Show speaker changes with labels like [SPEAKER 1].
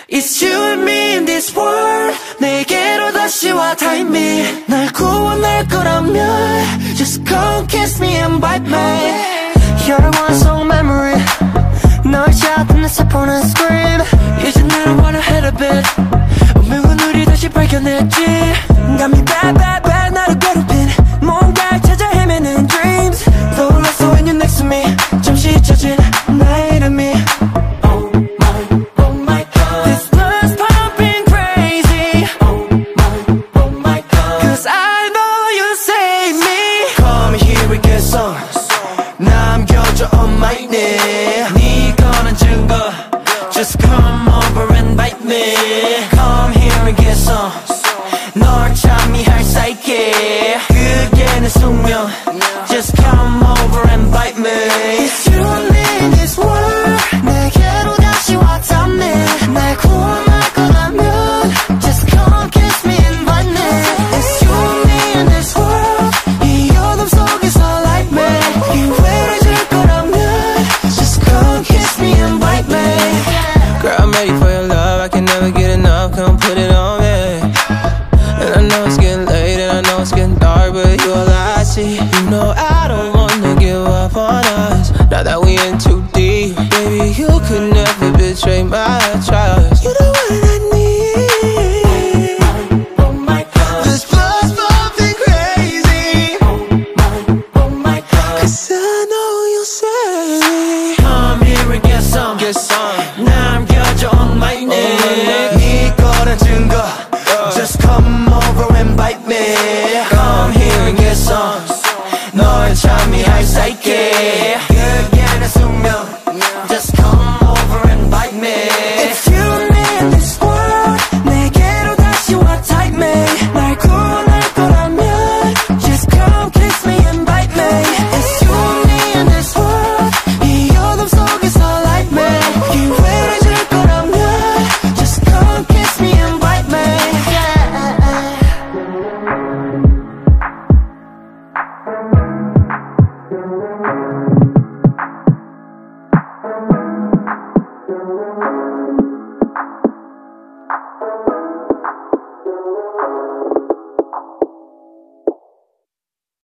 [SPEAKER 1] It's you and me in this world. 내게로 다시 와 time me. 날 구원할 거라면 just come kiss me and bite me. You're one song memory. 널 찾는 내 세포는 scream. 이제